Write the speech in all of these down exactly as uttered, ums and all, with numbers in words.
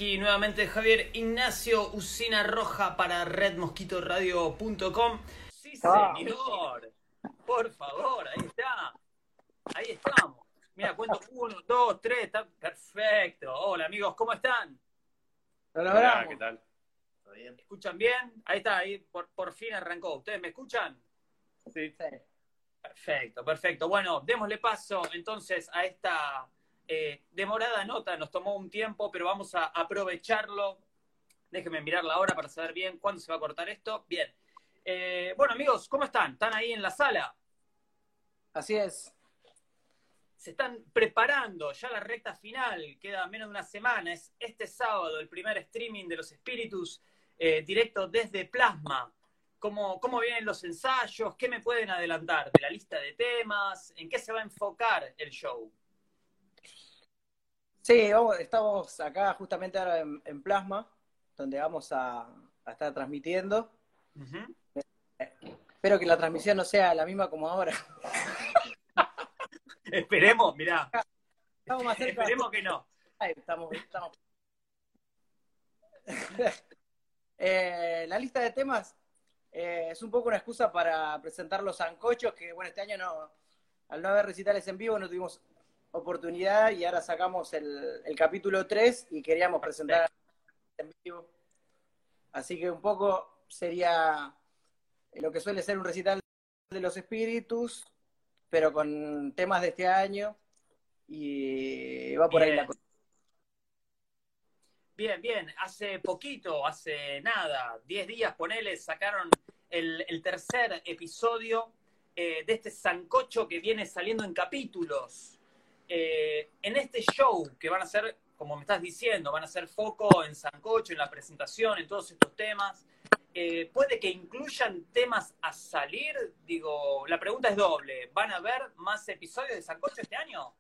Aquí nuevamente Javier Ignacio Usina Roja para red mosquito radio punto com. Sí, señor. Por favor, ahí está. Ahí estamos. Mira, cuento uno, dos, tres. Está perfecto. Hola, amigos, ¿cómo están? Hola, ¿qué tal? ¿Todo bien? ¿Escuchan bien? Ahí está, ahí por, por fin arrancó. ¿Ustedes me escuchan? Sí. Perfecto, perfecto. Bueno, démosle paso entonces a esta eh, demorada nota. Nos tomó un tiempo, pero vamos a aprovecharlo. Déjenme mirar la hora para saber bien cuándo se va a cortar esto. Bien. Eh, bueno, amigos, ¿cómo están? ¿Están ahí en la sala? Así es. Se están preparando ya la recta final. Queda menos de una semana. Es este sábado el primer streaming de los espíritus eh, directo desde Plasma. ¿Cómo, ¿Cómo vienen los ensayos? ¿Qué me pueden adelantar de la lista de temas? ¿En qué se va a enfocar el show? Sí, vamos, estamos acá justamente ahora en, en Plasma, donde vamos a, a estar transmitiendo. Uh-huh. Espero que la transmisión no sea la misma como ahora. Esperemos, mirá. Estamos más cerca. Esperemos que no. Ahí, estamos, estamos. eh, la lista de temas eh, es un poco una excusa para presentar los sancochos, que bueno, este año no, al no haber recitales en vivo no tuvimos oportunidad y ahora sacamos el, el capítulo tres y queríamos presentar en vivo. Así que un poco sería lo que suele ser un recital de los espíritus, pero con temas de este año y va por Bien. ahí la cosa. Bien, bien. Hace poquito, hace nada, diez días, ponele, sacaron el, el tercer episodio eh, de este sancocho que viene saliendo en capítulos. Eh, en este show que van a ser, como me estás diciendo, van a ser foco en sancocho, en la presentación, en todos estos temas. Eh, ¿Puede que incluyan temas a salir? Digo, la pregunta es doble. ¿Van a haber más episodios de sancocho este año?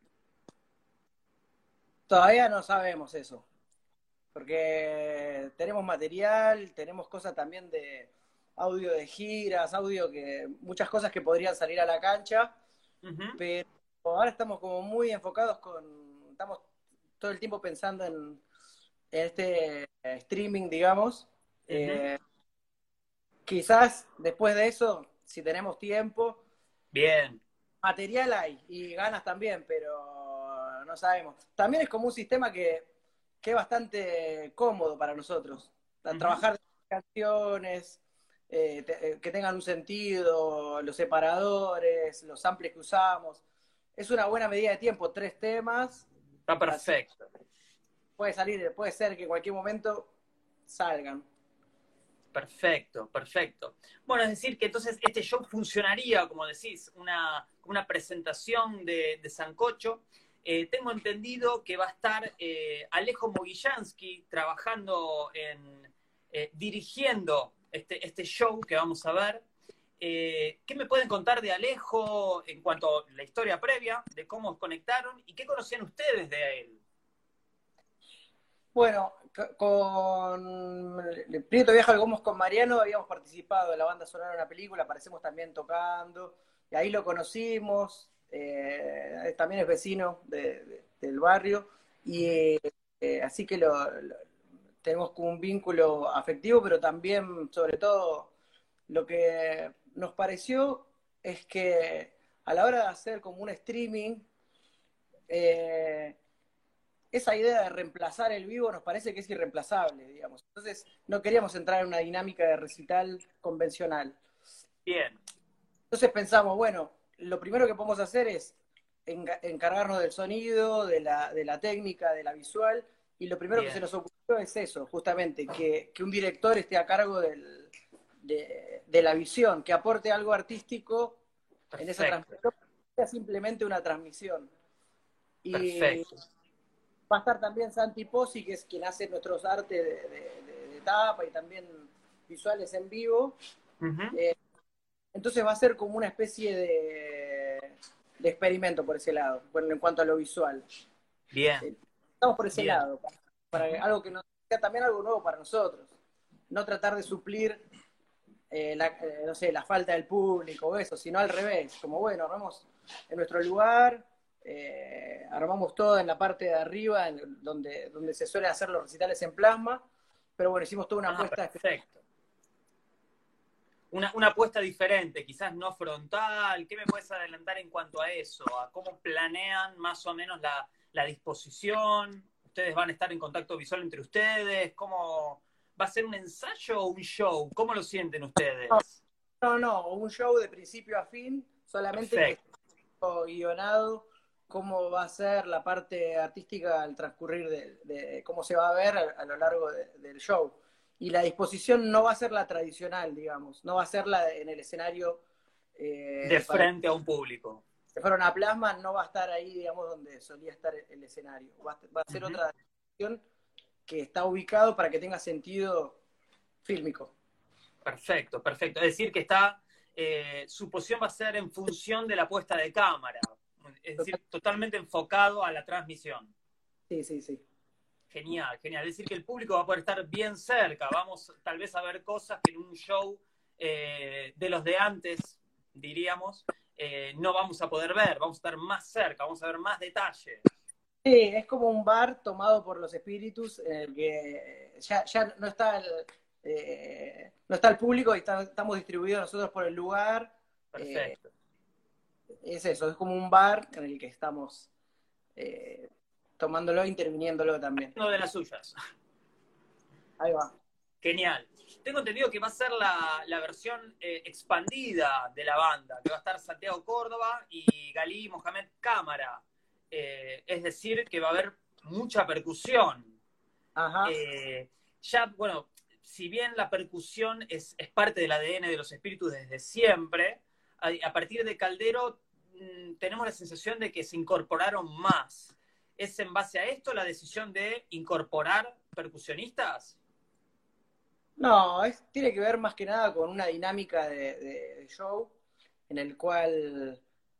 Todavía no sabemos eso, porque tenemos material, tenemos cosas también de audio de giras, audio que muchas cosas que podrían salir a la cancha, uh-huh. Pero ahora estamos como muy enfocados con, estamos todo el tiempo pensando en, en este streaming, digamos. Uh-huh. Eh, quizás después de eso, si tenemos tiempo, bien, material hay y ganas también, pero no sabemos. También es como un sistema que, que es bastante cómodo para nosotros. Uh-huh. Trabajar canciones, eh, te, que tengan un sentido, los separadores, los samples que usamos. Es una buena medida de tiempo, tres temas. Está perfecto. Puede salir, puede ser que en cualquier momento salgan. Perfecto, perfecto. Bueno, es decir, que entonces este show funcionaría, como decís, una, una presentación de, de sancocho. Eh, tengo entendido que va a estar eh, Alejo Mogillansky trabajando en, eh, dirigiendo este, este show que vamos a ver. Eh, ¿Qué me pueden contar de Alejo en cuanto a la historia previa, de cómo os conectaron y qué conocían ustedes de él? Bueno, con Prieto Viaja al Gomos con Mariano habíamos participado en la banda sonora de una película, aparecemos también tocando, y ahí lo conocimos, eh, también es vecino de, de, del barrio, y eh, así que lo, lo, tenemos como un vínculo afectivo, pero también, sobre todo, lo que nos pareció es que a la hora de hacer como un streaming, eh, esa idea de reemplazar el vivo nos parece que es irreemplazable, digamos. Entonces, no queríamos entrar en una dinámica de recital convencional. Bien. Entonces pensamos, bueno, lo primero que podemos hacer es encargarnos del sonido, de la, de la técnica, de la visual, y lo primero Bien. que se nos ocurrió es eso, justamente, que, que un director esté a cargo del, de, de la visión, que aporte algo artístico Perfecto. en esa transmisión, sea simplemente una transmisión. Y Perfecto. va a estar también Santi Pozzi, que es quien hace nuestros artes de, de, de, de tapa y también visuales en vivo. Uh-huh. Eh, entonces va a ser como una especie de, de experimento por ese lado, bueno, en cuanto a lo visual. Bien. Eh, estamos por ese Bien. lado, para, para uh-huh. algo que no sea también algo nuevo para nosotros. No tratar de suplir eh, la, eh, no sé, la falta del público o eso, sino al revés, como bueno, vamos en nuestro lugar, eh, armamos todo en la parte de arriba, en, donde, donde se suelen hacer los recitales en plasma, pero bueno, hicimos toda una Ah, apuesta. perfecto. Una, una apuesta diferente, quizás no frontal. ¿Qué me puedes adelantar en cuanto a eso? ¿A cómo planean más o menos la, la disposición? ¿Ustedes van a estar en contacto visual entre ustedes? ¿Cómo va a ser un ensayo o un show? ¿Cómo lo sienten ustedes? No, no, un show de principio a fin, solamente que Perfecto. está guionado cómo va a ser la parte artística al transcurrir de, de cómo se va a ver a, a lo largo de, del show. Y la disposición no va a ser la tradicional, digamos, no va a ser la de- en el escenario De eh, para frente a un público. que fueron a plasma, no va a estar ahí, digamos, donde solía estar el, el escenario. Va a, va a ser Ujú. otra disposición que está ubicado para que tenga sentido fílmico. Perfecto, perfecto. Es decir, que está, eh, su posición va a ser en función de la puesta de cámara. Es decir, totalmente enfocado a la transmisión. Sí, sí, sí. Genial, genial. Es decir, que el público va a poder estar bien cerca. Vamos tal vez a ver cosas que en un show eh, de los de antes, diríamos, eh, no vamos a poder ver. Vamos a estar más cerca, vamos a ver más detalles. Sí, es como un bar tomado por los espíritus en el que ya, ya no está el, eh, no está el público y está- estamos distribuidos nosotros por el lugar. Eh, Perfecto. es eso, es como un bar en el que estamos eh, tomándolo, interviniéndolo también. Uno de las suyas. Ahí va. Genial. Tengo entendido que va a ser la, la versión eh, expandida de la banda, que va a estar Santiago Córdoba y Galí Mohamed Cámara. Eh, es decir, que va a haber mucha percusión. Ajá. Eh, ya, bueno, si bien la percusión es, es parte del A D N de los espíritus desde siempre, a, a partir de Caldero mmm, tenemos la sensación de que se incorporaron más. ¿Es en base a esto la decisión de incorporar percusionistas? No, es, tiene que ver más que nada con una dinámica de, de- de show en el cual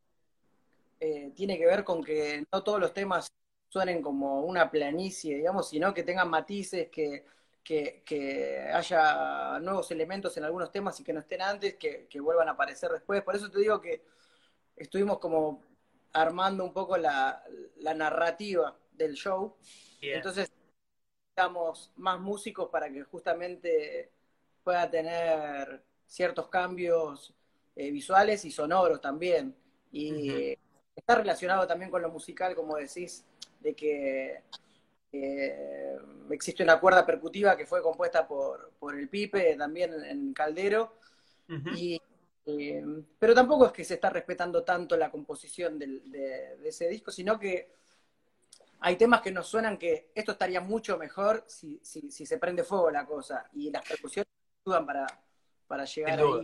eh, tiene que ver con que no todos los temas suenen como una planicie, digamos, sino que tengan matices, que, que, que haya nuevos elementos en algunos temas y que no estén antes, que, que vuelvan a aparecer después. Por eso te digo que estuvimos como armando un poco la, la narrativa del show. Bien. Entonces, necesitamos más músicos para que justamente pueda tener ciertos cambios eh, visuales y sonoros también. Uh-huh. Y está relacionado también con lo musical, como decís, de que eh, existe una cuerda percutiva que fue compuesta por, por el Pipe, también en Caldero, Uh-huh. y, eh, pero tampoco es que se está respetando tanto la composición del, de, de ese disco, sino que hay temas que nos suenan que esto estaría mucho mejor si, si, si se prende fuego la cosa, y las percusiones ayudan para, para Sin llegar duda. ahí.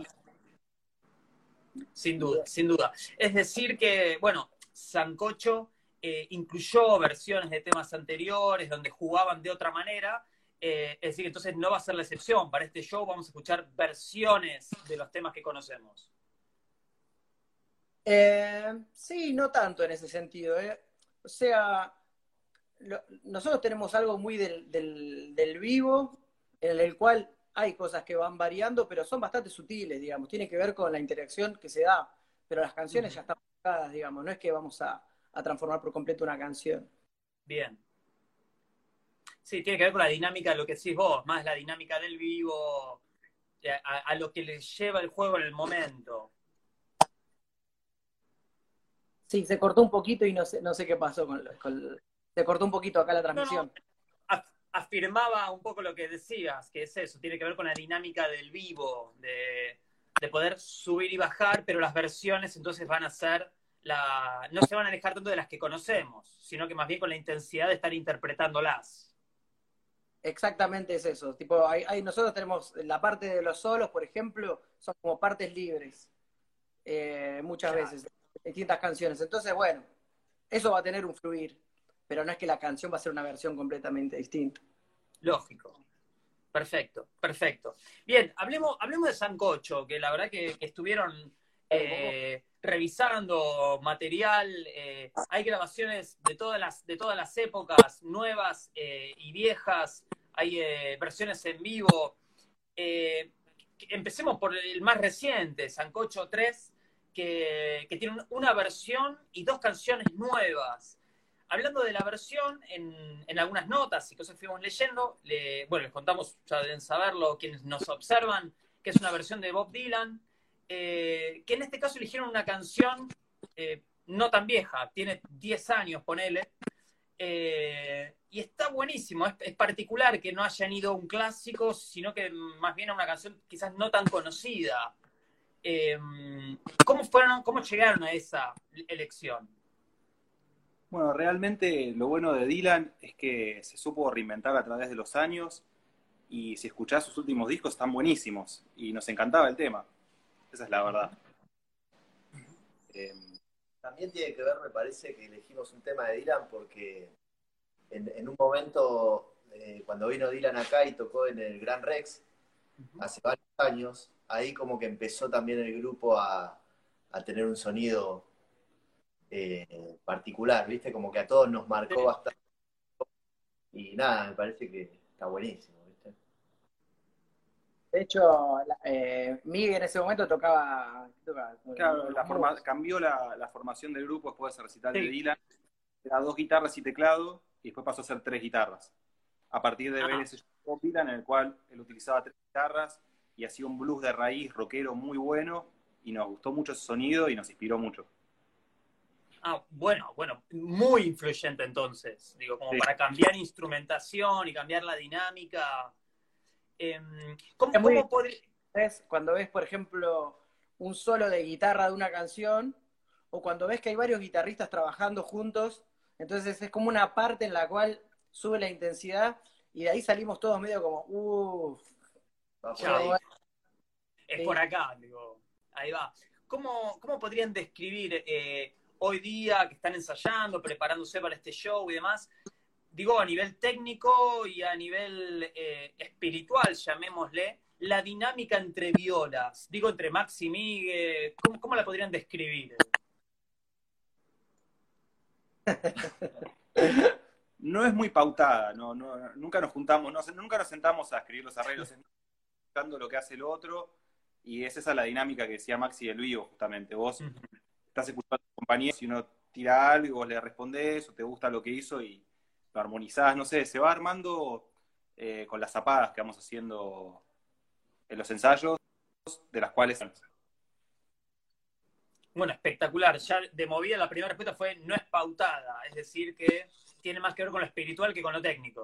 Sin Y, duda, sin duda. Es decir que, bueno, Sancocho eh, incluyó versiones de temas anteriores donde jugaban de otra manera. Eh, es decir, entonces no va a ser la excepción. Para este show vamos a escuchar versiones de los temas que conocemos. eh, sí, no tanto en ese sentido. ¿Eh? O sea, lo, nosotros tenemos algo muy del, del, del vivo, en el cual hay cosas que van variando, pero son bastante sutiles, digamos. Tiene que ver con la interacción que se da, pero las canciones Uh-huh. ya están marcadas, digamos. No es que vamos a, a transformar por completo una canción. Bien. Sí, tiene que ver con la dinámica de lo que decís vos, más la dinámica del vivo, a, a lo que les lleva el juego en el momento. Sí, se cortó un poquito y no sé, no sé qué pasó con, con- se cortó un poquito acá la No, no, transmisión. afirmaba un poco lo que decías, que es eso, tiene que ver con la dinámica del vivo, de, de poder subir y bajar, pero las versiones entonces van a ser, la, no se van a alejar tanto de las que conocemos, sino que más bien con la intensidad de estar interpretándolas. Exactamente es eso. Tipo, hay, hay- nosotros tenemos la parte de los solos, por ejemplo, son como partes libres, eh, muchas Claro, veces, en distintas canciones. Entonces, bueno, eso va a tener un fluir, pero no es que la canción va a ser una versión completamente distinta. lógico. Perfecto, perfecto. Bien, hablemos, hablemos de Sancocho, que la verdad que, que estuvieron eh, revisando material. Eh, hay grabaciones de todas las, de todas las épocas, nuevas eh, y viejas. Hay eh, versiones en vivo. Eh, empecemos por el más reciente, Sancocho tres, que, que tiene una versión y dos canciones nuevas. Hablando de la versión, en, en algunas notas y cosas que fuimos leyendo, le, bueno, les contamos, ya deben saberlo quienes nos observan, que es una versión de Bob Dylan, eh, que en este caso eligieron una canción eh, no tan vieja, tiene diez años, ponele, eh, y está buenísimo, es, es particular que no hayan ido a un clásico, sino que más bien a una canción quizás no tan conocida. Eh, ¿cómo fueron, cómo llegaron a esa elección? Bueno, realmente lo bueno de Dylan es que se supo reinventar a través de los años y si escuchás sus últimos discos están buenísimos y nos encantaba el tema. Esa es la verdad. Eh, También tiene que ver, me parece, que elegimos un tema de Dylan porque en, en un momento, eh, cuando vino Dylan acá y tocó en el Gran Rex, hace varios años, ahí como que empezó también el grupo a, a tener un sonido eh, particular, ¿viste? Como que a todos nos marcó bastante. Y nada, me parece que está buenísimo, ¿viste? De hecho, eh, Miguel en ese momento tocaba... tocaba claro, la forma, cambió la, la formación del grupo después de ese recital sí. de Dylan. Era dos guitarras y teclado, y después pasó a ser tres guitarras. A partir de ah. ver ese show de Dylan, en el cual él utilizaba tres guitarras, y hacía un blues de raíz rockero muy bueno, y nos gustó mucho ese sonido y nos inspiró mucho. Ah, bueno, bueno, muy influyente entonces, digo, como sí. para cambiar instrumentación y cambiar la dinámica. Eh, ¿Cómo, es muy, cómo podría...? Cuando ves, por ejemplo, un solo de guitarra de una canción, o cuando ves que hay varios guitarristas trabajando juntos, entonces es como una parte en la cual sube la intensidad y de ahí salimos todos medio como, uff. Es sí. por acá, digo, ahí va. ¿Cómo, cómo podrían describir eh, hoy día que están ensayando, preparándose para este show y demás? Digo, a nivel técnico y a nivel eh, espiritual, llamémosle, la dinámica entre violas. Digo, entre Max y Miguel, ¿cómo, cómo la podrían describir? No es muy pautada, no, no, nunca nos juntamos, no, nunca nos sentamos a escribir los arreglos, escuchando lo que hace el otro, y es esa la dinámica que decía Maxi del vivo, justamente. Vos uh-huh. estás escuchando a tu compañero, si uno tira algo y vos le respondés, o te gusta lo que hizo y lo armonizás, no sé, se va armando eh, con las zapadas que vamos haciendo en los ensayos, de las cuales... Bueno, espectacular. Ya de movida la primera respuesta fue no es pautada, es decir, que tiene más que ver con lo espiritual que con lo técnico.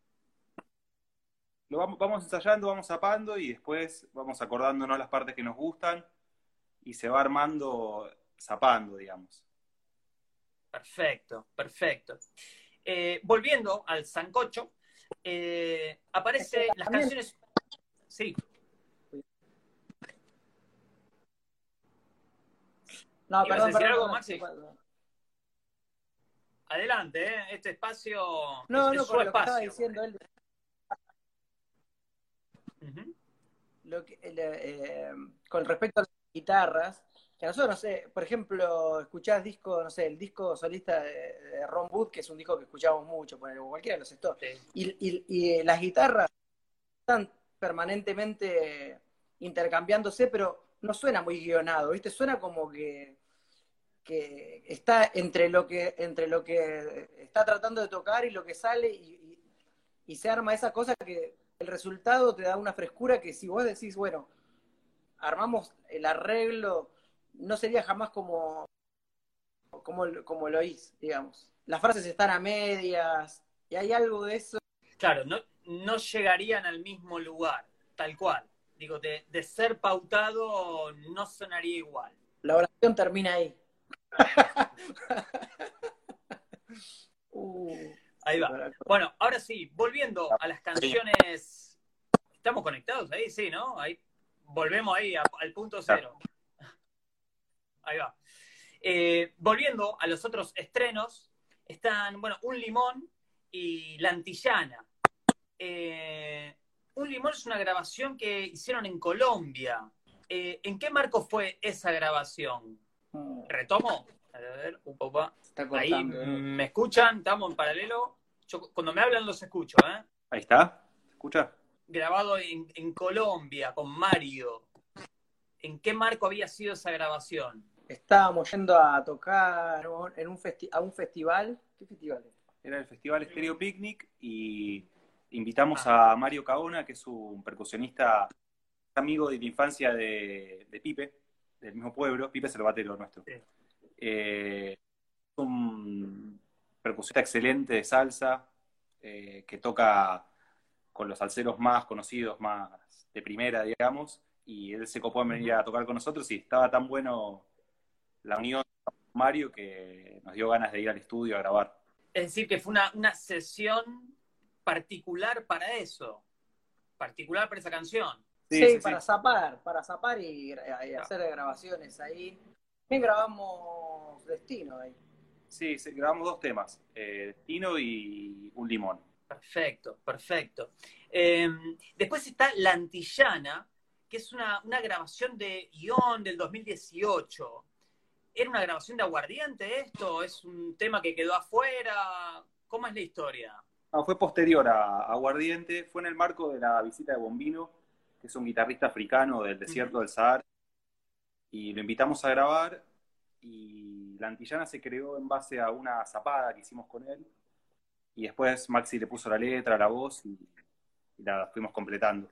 Lo vamos, vamos ensayando, vamos zapando y después vamos acordándonos las partes que nos gustan y se va armando zapando, digamos. Perfecto, perfecto. Eh, volviendo al sancocho, eh, aparece las canciones... Sí. No, ¿Ibas perdón, a decir perdón, algo, perdón, Maxi? perdón. Adelante, ¿eh? Este espacio no, es, no, es su lo espacio. Que estaba diciendo él. Uh-huh. Lo que, eh, con respecto a las guitarras, que a nosotros, no sé, por ejemplo, escuchás disco, no sé, el disco solista de, de Ron Wood, que es un disco que escuchamos mucho, por cualquiera de los Stones, sí. y, y, y las guitarras están permanentemente intercambiándose, pero no suena muy guionado, ¿viste? Suena como que, que está entre lo que, entre lo que está tratando de tocar y lo que sale, y, y, y se arma esa cosa que el resultado te da una frescura que si vos decís, bueno, armamos el arreglo, no sería jamás como, como, como lo hice, digamos. Las frases están a medias, y hay algo de eso. Claro, no, no llegarían al mismo lugar, tal cual. Digo, de, de ser pautado no sonaría igual. La oración termina ahí. uh, ahí va. Bueno, ahora sí, volviendo a las canciones... ¿Estamos conectados ahí? Sí, ¿no? Ahí volvemos ahí a, al punto cero. Ahí va. Eh, volviendo a los otros estrenos, están, bueno, Un Limón y La Antillana. Eh, Un Limón es una grabación que hicieron en Colombia. Eh, ¿En qué marco fue esa grabación? ¿Retomo? A ver, upa, upa. Ahí me escuchan, estamos en paralelo. Yo, cuando me hablan los escucho, ¿eh? Ahí está, ¿se escucha? Grabado en, en Colombia con Mario. ¿En qué marco había sido esa grabación? estábamos yendo a tocar en un festi a un festival. ¿Qué festival es? Era el Festival Stereo Picnic y invitamos Ah. a Mario Caona, que es un percusionista amigo de la infancia de, de Pipe, del mismo pueblo. Pipe es el batero nuestro. Sí. Eh, un percusionista excelente de salsa, eh, que toca con los salseros más conocidos, más de primera, digamos, y él se copó en venir a tocar con nosotros y estaba tan bueno la unión con Mario que nos dio ganas de ir al estudio a grabar. Es decir, que fue una, una sesión particular para eso, particular para esa canción. Sí, Sí, sí, para sí. zapar, para zapar y, y hacer grabaciones ahí. También grabamos Destino ahí. Sí, sí, grabamos dos temas, eh, Destino y Un Limón. Perfecto, perfecto. Eh, después está La Antillana, que es una, una grabación de guión del dos mil dieciocho. ¿Era una grabación de Aguardiente esto? ¿Es un tema que quedó afuera? ¿Cómo es la historia? No, fue posterior a, a Aguardiente, fue en el marco de la visita de Bombino, que es un guitarrista africano del desierto Uh-huh. del Sahara, y lo invitamos a grabar, y La Antillana se creó en base a una zapada que hicimos con él, y después Maxi le puso la letra, la voz, y, y la fuimos completando.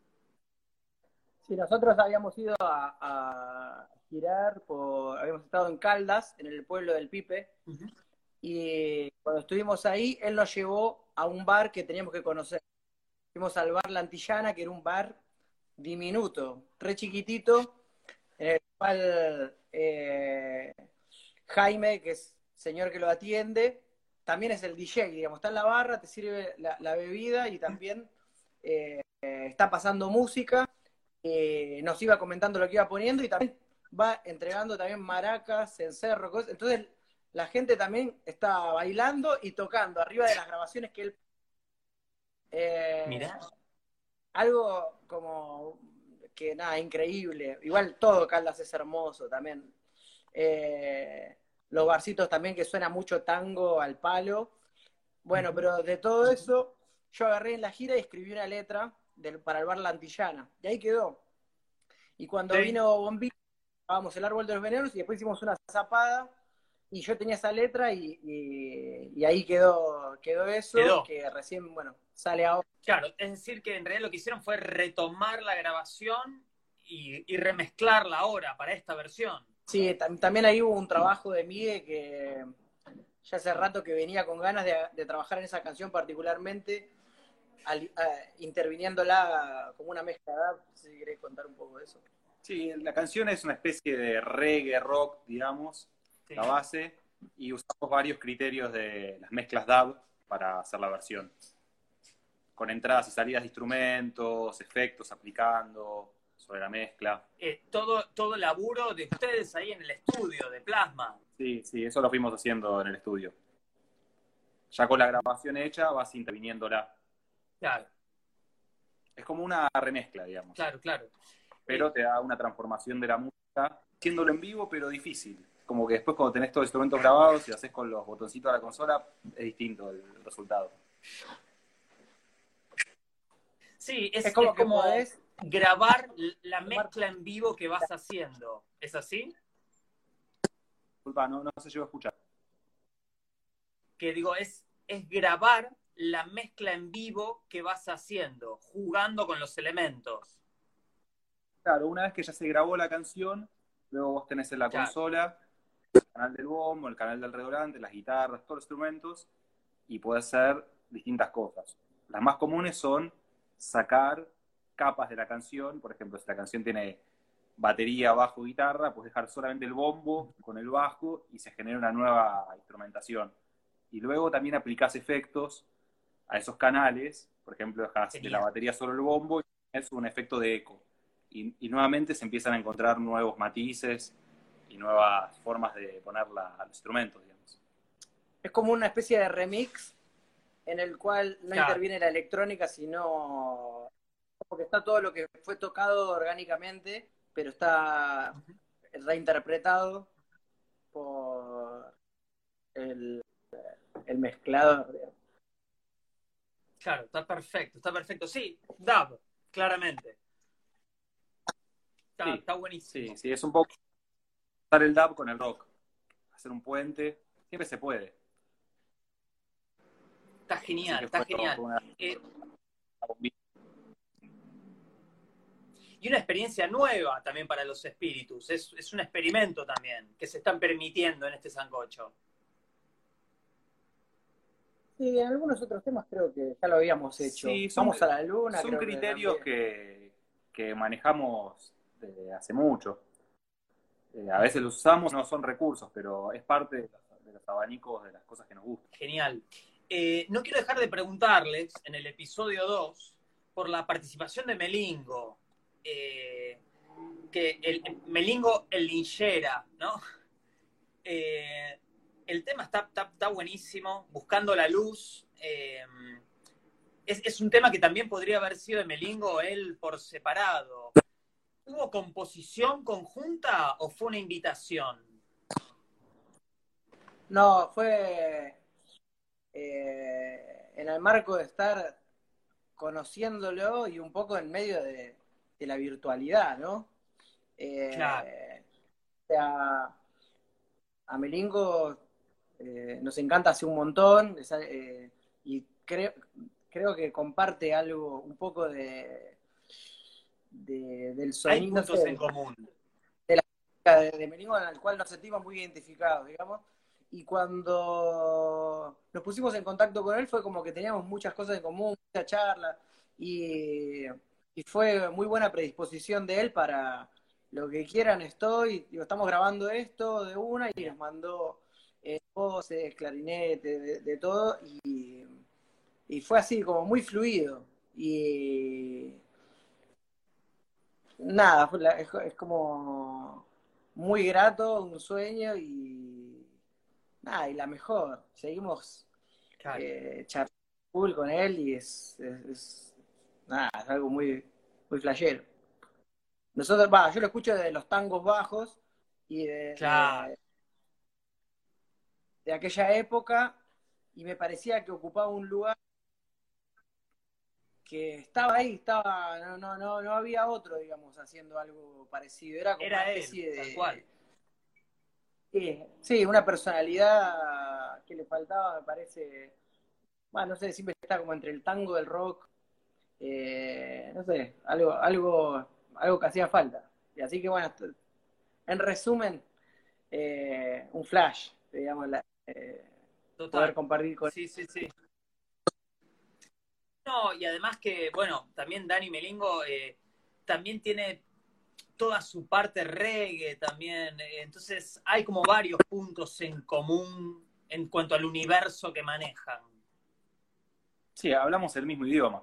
Sí, nosotros habíamos ido a, a girar, por, habíamos estado en Caldas, en el pueblo del Pipe, Uh-huh. y cuando estuvimos ahí, él nos llevó a un bar que teníamos que conocer. Fuimos al bar La Antillana, que era un bar diminuto, re chiquitito, en el cual eh, Jaime, que es señor que lo atiende, también es el D J, digamos, está en la barra, te sirve la, la bebida y también eh, está pasando música, eh, nos iba comentando lo que iba poniendo y también va entregando también maracas, cencerro, cosas. Entonces la gente también está bailando y tocando arriba de las grabaciones que él... Eh, Mirá. algo como que nada, increíble. Igual todo Caldas es hermoso también. Eh, los barcitos también que suena mucho tango al palo. Bueno, Uh-huh. pero de todo eso, yo agarré en la gira y escribí una letra del, para el bar La Antillana. Y ahí quedó. Y cuando Sí. vino Bombino, grabamos El Árbol de los Venenos y después hicimos una zapada. Y yo tenía esa letra y, y, y ahí quedó, quedó eso, Quedó. que recién, bueno, sale ahora. Claro, es decir que en realidad lo que hicieron fue retomar la grabación y, y remezclarla ahora para esta versión. Sí, tam- también ahí hubo un trabajo de Migue que ya hace rato que venía con ganas de, de trabajar en esa canción particularmente, al, uh, interviniéndola como una mezcla. ¿Verdad? Si querés contar un poco de eso. Sí, la canción es una especie de reggae rock, digamos, Sí. la base, y usamos varios criterios de las mezclas D A W para hacer la versión, con entradas y salidas de instrumentos, efectos aplicando sobre la mezcla. Eh, todo, todo laburo de ustedes ahí en el estudio de Plasma. Sí, sí, eso lo fuimos haciendo en el estudio. Ya con la grabación hecha vas interviniéndola. Claro, Es como una remezcla, digamos. claro, claro. Pero Eh, te da una transformación de la música, haciéndolo en vivo, pero difícil. Como que después cuando tenés todos los instrumentos grabados y haces con los botoncitos de la consola, es distinto el resultado. sí, es, Es como es que como podés grabar la tomar... mezcla en vivo que vas haciendo. ¿Es así? Disculpa, no, no se llegó a escuchar. Que digo, es, es grabar la mezcla en vivo que vas haciendo, jugando con los elementos. Claro, una vez que ya se grabó la canción, luego vos tenés en la Claro. consola el canal del bombo, el canal del redolante, las guitarras, todos los instrumentos, y podés hacer distintas cosas. Las más comunes son sacar capas de la canción. Por ejemplo, si la canción tiene batería, bajo, guitarra, puedes dejar solamente el bombo con el bajo y se genera una nueva instrumentación. Y luego también aplicás efectos a esos canales. Por ejemplo, dejas de la batería solo el bombo y es un efecto de eco. Y, y nuevamente se empiezan a encontrar nuevos matices y nuevas formas de ponerla a los instrumentos, digamos. Es como una especie de remix en el cual no Claro. interviene la electrónica, sino porque está todo lo que fue tocado orgánicamente, pero está reinterpretado por el, el mezclador. Claro, está perfecto, está perfecto. Sí, dub, claramente. Está, Sí, está buenísimo. sí, sí, es un poco Usar el dub con el rock, hacer un puente, siempre se puede. Está genial, está genial. Una... Eh, y una experiencia nueva también para los espíritus. Es, es un experimento también que se están permitiendo en este sancocho. Sí, en algunos otros temas creo que ya lo habíamos hecho. Sí, son, Vamos a la luna. Son creo criterios que, que, que manejamos desde hace mucho. Eh, a veces los usamos, no son recursos, pero es parte de los, de los abanicos de las cosas que nos gustan. Genial. Eh, no quiero dejar de preguntarles en el episodio dos por la participación de Melingo. Eh, que el, el Melingo el linchera, ¿no? Eh, el tema está, está, está buenísimo, Buscando la Luz. Eh, es, es un tema que también podría haber sido de Melingo él por separado. ¿Hubo composición conjunta o fue una invitación? No, fue eh, en el marco de estar conociéndolo y un poco en medio de, de la virtualidad, ¿no? Eh, claro. O sea, a Melingo eh, nos encanta hace un montón eh, y creo, creo que comparte algo, un poco de, de del sonido. Hay puntos no sé, en común. De la de, de Melingo en el cual nos sentimos muy identificados, digamos. Y cuando nos pusimos en contacto con él fue como que teníamos muchas cosas en común, mucha charla, y, y fue muy buena predisposición de él para lo que quieran estoy, digo, estamos grabando esto de una y nos mandó eh, voces, clarinete, de, de todo, y, y fue así como muy fluido. Y nada, fue la, es, es como muy grato, un sueño y nada, y la mejor. Seguimos claro. eh, charlando full con él y es, es, es nada, es algo muy, muy flashero. Nosotros, va, yo lo escucho de los tangos bajos y de, claro. de, de aquella época y me parecía que ocupaba un lugar que estaba ahí, estaba, no, no, no, no había otro, digamos, haciendo algo parecido. Era como Era una él, especie de. tal cual. Sí, sí, una personalidad que le faltaba, me parece. Bueno, no sé, siempre está como entre el tango, el rock, eh, no sé, algo, algo, algo que hacía falta. Y así que bueno, en resumen, eh, un flash, digamos, la, eh, poder compartir con. Sí, sí, sí. No, y además que, bueno, también Dani Melingo eh, también tiene toda su parte reggae también, eh, entonces hay como varios puntos en común en cuanto al universo que manejan. Sí, hablamos el mismo idioma.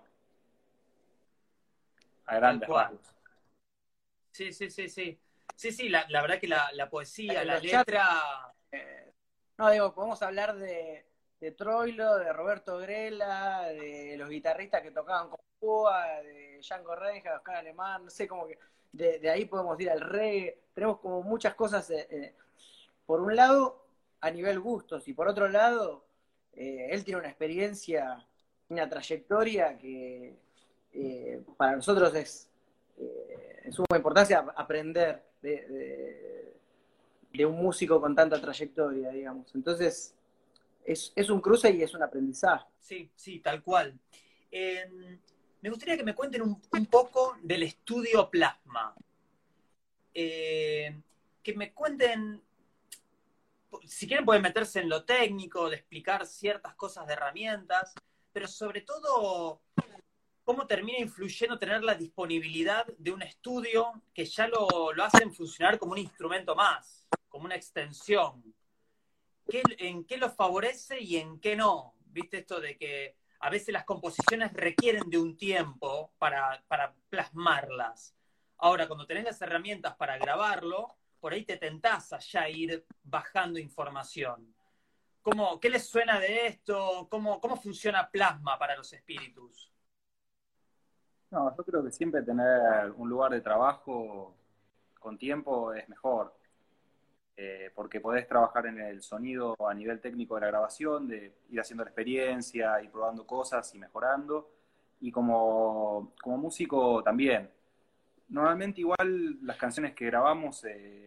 A grandes rasgos. Sí, sí, sí, sí. Sí, sí, la, la verdad que la, la poesía, en la los letra... Chats, eh, no, digo, podemos hablar de, de Troilo, de Roberto Grela, de los guitarristas que tocaban con Cuba, de Django Reinhardt, Oscar Alemán, no sé, como que de, de ahí podemos ir al reggae. Tenemos como muchas cosas, eh, eh, por un lado, a nivel gustos, y por otro lado, eh, él tiene una experiencia, una trayectoria que eh, para nosotros es eh, de suma importancia aprender de, de, de un músico con tanta trayectoria, digamos. Entonces, es, es un cruce y es un aprendizaje. Sí, sí, tal cual. Eh, me gustaría que me cuenten un, un poco del estudio Plasma. Eh, que me cuenten, si quieren pueden meterse en lo técnico, de explicar ciertas cosas de herramientas, pero sobre todo cómo termina influyendo tener la disponibilidad de un estudio que ya lo, lo hacen funcionar como un instrumento más, como una extensión. ¿Qué, ¿En qué lo favorece y en qué no? ¿Viste esto de que a veces las composiciones requieren de un tiempo para, para plasmarlas? Ahora, cuando tenés las herramientas para grabarlo, por ahí te tentás a ya ir bajando información. ¿Cómo, ¿Qué les suena de esto? ¿Cómo, ¿Cómo funciona Plasma para los espíritus? No, yo creo que siempre tener un lugar de trabajo con tiempo es mejor. Eh, porque podés trabajar en el sonido a nivel técnico de la grabación, de ir haciendo la experiencia, ir probando cosas y mejorando. Y como, como músico también. Normalmente igual las canciones que grabamos eh,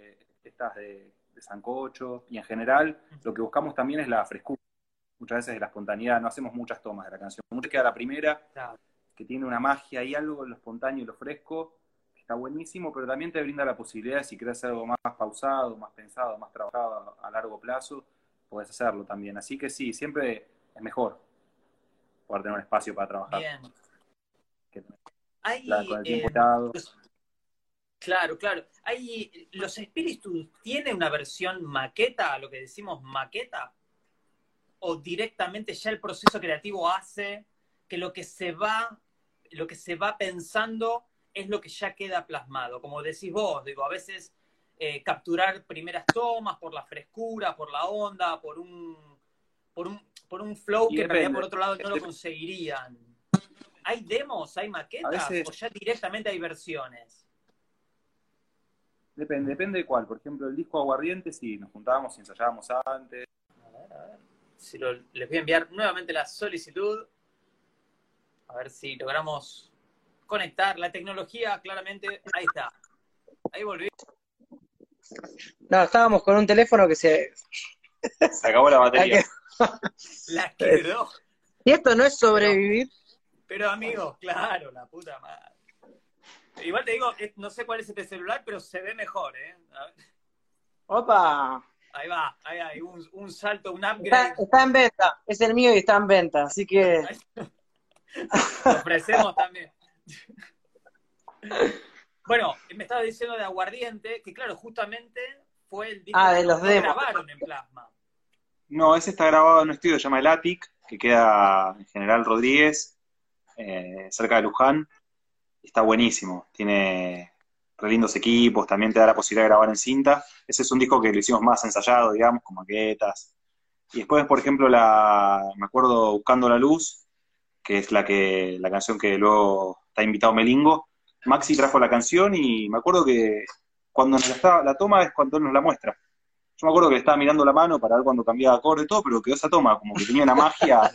estas de, de sancocho, y en general lo que buscamos también es la frescura, muchas veces de la espontaneidad, no hacemos muchas tomas de la canción, muchas queda la primera, Claro. que tiene una magia y algo en lo espontáneo y lo fresco, que está buenísimo, pero también te brinda la posibilidad de si querés hacer algo más pausado, más pensado, más trabajado a largo plazo, podés hacerlo también. Así que sí, siempre es mejor poder tener un espacio para trabajar. Bien. Que, Hay, claro, con el tiempo eh, dado. los- claro, claro. Hay, ¿los Spiritus tiene una versión maqueta, lo que decimos maqueta? ¿O directamente ya el proceso creativo hace que lo que se va, lo que se va pensando es lo que ya queda plasmado? Como decís vos, digo, a veces eh, capturar primeras tomas por la frescura, por la onda, por un, por un, por un flow Y que en realidad depende. por otro lado no lo conseguirían. ¿Hay demos, hay A maquetas veces o ya directamente hay versiones? depende, depende de cuál. Por ejemplo, el disco Aguardiente, sí, nos juntábamos y ensayábamos antes. A ver, a ver. Si lo- les voy a enviar nuevamente la solicitud. A ver si logramos conectar la tecnología, claramente. Ahí está. Ahí volví. No, estábamos con un teléfono que se... Se acabó la batería. La quedó. Y esto no es sobrevivir. Pero amigos, claro, la puta madre. Igual te digo, es- no sé cuál es este celular, pero se ve mejor, ¿eh? A ver. Opa, Ahí va, ahí hay un, un salto, un está, upgrade. está en venta, es el mío y está en venta, así que... Lo ofrecemos también. Bueno, me estaba diciendo de Aguardiente, que claro, justamente fue el disco Ah, que de los no demos. grabaron en Plasma. No, ese está grabado en un estudio que se llama El Attic, que queda en General Rodríguez, eh, cerca de Luján. Está buenísimo, tiene re lindos equipos, también te da la posibilidad de grabar en cinta. Ese es un disco que lo hicimos más ensayado, digamos, con maquetas. Y después, por ejemplo, la, me acuerdo Buscando la Luz, que es la que la canción que luego está invitado Melingo. Maxi trajo la canción y me acuerdo que cuando nos la, estaba, la toma es cuando nos la muestra. Yo me acuerdo que le estaba mirando la mano para ver cuando cambiaba acorde y todo, pero quedó esa toma, como que tenía una magia.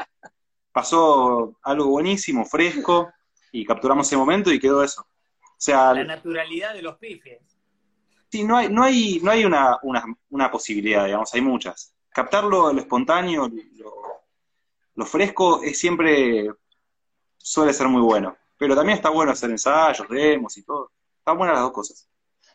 Pasó algo buenísimo, fresco, y capturamos ese momento y quedó eso. O sea, La naturalidad de los pifes. sí, no hay, no hay, no hay una, una, una posibilidad, digamos, hay muchas. Captarlo, lo espontáneo, lo, lo fresco, es siempre, suele ser muy bueno. Pero también está bueno hacer ensayos, demos y todo. Están buenas las dos cosas.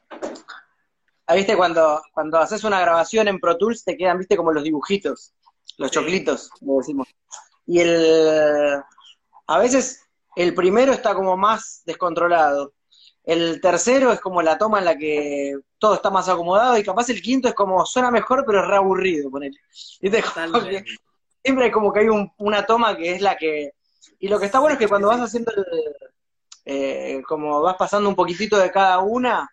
Ah, ¿viste? Cuando, cuando haces una grabación en Pro Tools te quedan, viste, como los dibujitos, los Sí. choclitos, como decimos. Y el... A veces el primero está como más descontrolado. El tercero es como la toma en la que todo está más acomodado y capaz el quinto es como, suena mejor pero es re aburrido, ponele. ¿Viste? Como que Totalmente. siempre hay como que hay un- una toma que es la que... Y lo que está bueno es que Sí, cuando sí, vas sí. haciendo el, eh, como vas pasando un poquitito de cada una,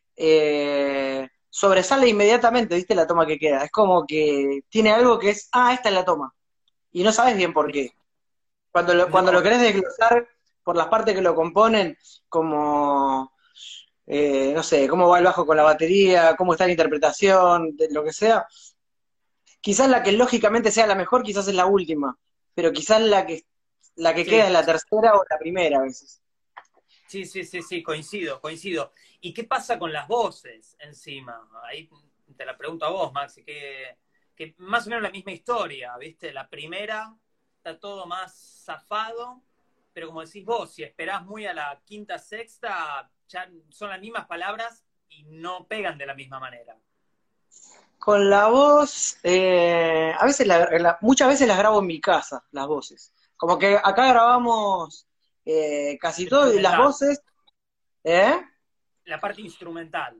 eh, sobresale inmediatamente, ¿viste? La toma que queda. Es como que tiene algo que es, ah, esta es la toma. Y no sabes bien por qué. Cuando lo, cuando lo No, querés desglosar por las partes que lo componen, como, eh, no sé, cómo va el bajo con la batería, cómo está la interpretación, de lo que sea, quizás la que lógicamente sea la mejor, quizás es la última, pero quizás la que, la que queda sí, es la tercera o la primera a veces. sí, sí, sí, sí, coincido, coincido. ¿Y qué pasa con las voces encima? Ahí te la pregunto a vos, Maxi, que, que más o menos la misma historia, ¿viste? La primera está todo más zafado, pero como decís vos, si esperás muy a la quinta, sexta, ya son las mismas palabras y no pegan de la misma manera. Con la voz, eh, a veces la- la- muchas veces las grabo en mi casa, las voces. Como que acá grabamos eh, casi todo y las Instrumental, voces, ¿eh? la parte instrumental.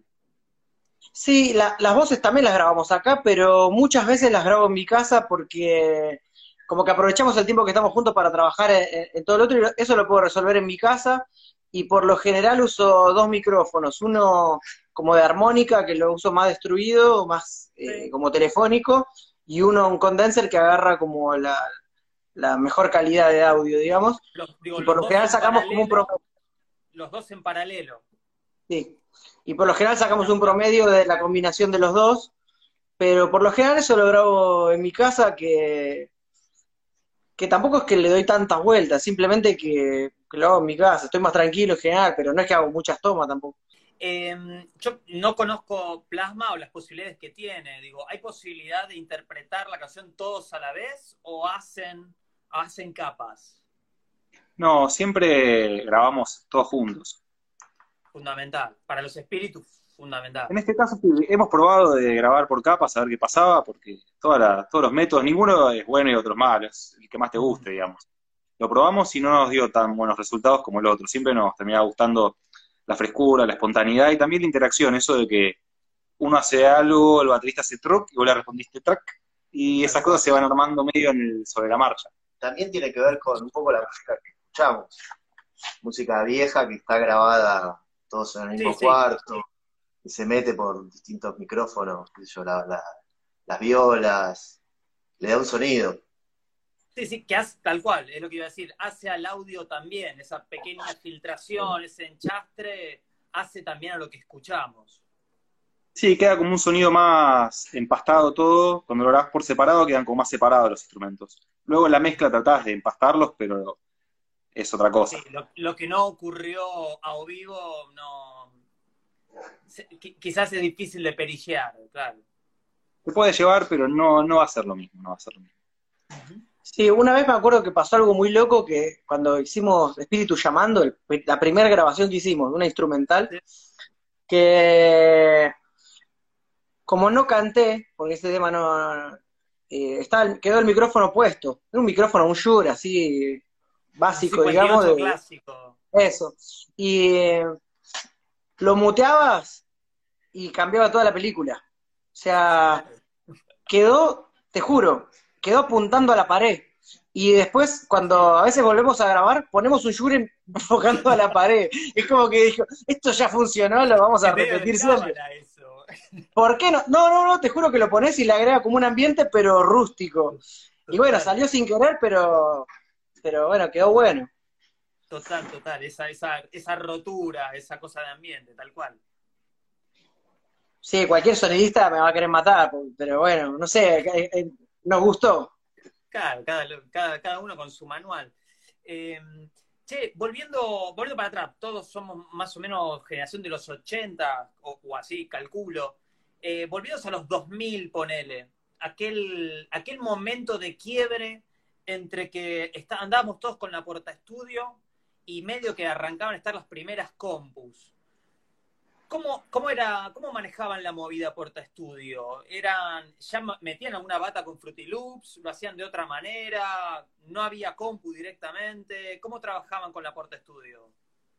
Sí, la- las voces también las grabamos acá, pero muchas veces las grabo en mi casa porque como que aprovechamos el tiempo que estamos juntos para trabajar en, en- en todo lo otro y eso lo puedo resolver en mi casa y por lo general uso dos micrófonos, uno como de armónica que lo uso más destruido, más eh, Sí. como telefónico y uno un condenser que agarra como la, la mejor calidad de audio, digamos, Los, digo, y por los lo dos general en sacamos como un paralelo, promedio. los dos en paralelo. Sí. Y por lo general sacamos un Espectacular. promedio de la combinación de los dos. Pero por lo general eso lo grabo en mi casa, que, que tampoco es que le doy tantas vueltas, simplemente que, que lo hago en mi casa. Estoy más tranquilo en general, pero no es que hago muchas tomas tampoco. Eh, yo no conozco Plasma o las posibilidades que tiene. Digo, ¿hay posibilidad de interpretar la canción todos a la vez o hacen, hacen capas? No, siempre grabamos todos juntos. Fundamental. Para los espíritus, fundamental. En este caso sí, hemos probado de grabar por capas a ver qué pasaba, porque toda la- todos los métodos, ninguno es bueno y otro es malo, es el que más te guste, digamos. Lo probamos y no nos dio tan buenos resultados como el otro. Siempre nos terminaba gustando la frescura, la espontaneidad y también la interacción, eso de que uno hace algo, el baterista hace truc y vos le respondiste track, y esas cosas se van armando medio en el- sobre la marcha. También tiene que ver con un poco la música que escuchamos. Música vieja que está grabada todos en el mismo Sí, sí. cuarto, y se mete por distintos micrófonos, qué sé yo, la- la- las violas, le da un sonido. Sí, sí, que hace tal cual, es lo que iba a decir, hace al audio también, esa pequeña filtración, ese enchastre, hace también a lo que escuchamos. Sí, queda como un sonido más empastado todo, cuando lo grabás por separado quedan como más separados los instrumentos. Luego en la mezcla tratás de empastarlos, pero es otra cosa. Sí, lo, lo que no ocurrió a vivo, no. se- qui- quizás es difícil de perillear, claro. Se puede llevar, pero no, no va a ser lo mismo, no va a ser lo mismo. Sí, una vez me acuerdo que pasó algo muy loco que cuando hicimos Espíritu Llamando, el- la primera grabación que hicimos, una instrumental, que como no canté, porque este tema no... eh, estaba el- quedó el micrófono puesto, era un micrófono, un Shure así básico, digamos, cincuenta y ocho de clásico. eso. Y eh, lo muteabas y cambiaba toda la película. O sea, quedó, te juro, quedó apuntando a la pared. Y después, cuando a veces volvemos a grabar, ponemos un Shure enfocando a la pared. Es como que dijo, esto ya funcionó, lo vamos a Es medio de repetir siempre. cábala eso. ¿Por qué no? No, no, no, te juro que lo pones y le agrega como un ambiente, pero rústico. Y bueno, Total. salió sin querer, pero, pero bueno, quedó bueno. Total, total, esa, esa, esa rotura, esa cosa de ambiente, tal cual. Sí, cualquier sonidista me va a querer matar, pero bueno, no sé, eh, eh, nos gustó. Claro, cada, cada, cada uno con su manual. Eh, che, volviendo, volviendo para atrás, todos somos más o menos generación de los ochenta, o, o así, calculo. Eh, volviendo a los dos mil, ponele, aquel, aquel momento de quiebre entre que está, andábamos todos con la Porta Estudio y medio que arrancaban a estar las primeras compus. ¿Cómo, cómo, era, ¿Cómo manejaban la movida Porta Estudio? ¿Eran, ya metían alguna bata con Fruity Loops? ¿Lo hacían de otra manera? ¿No había compu directamente? ¿Cómo trabajaban con la Porta Estudio?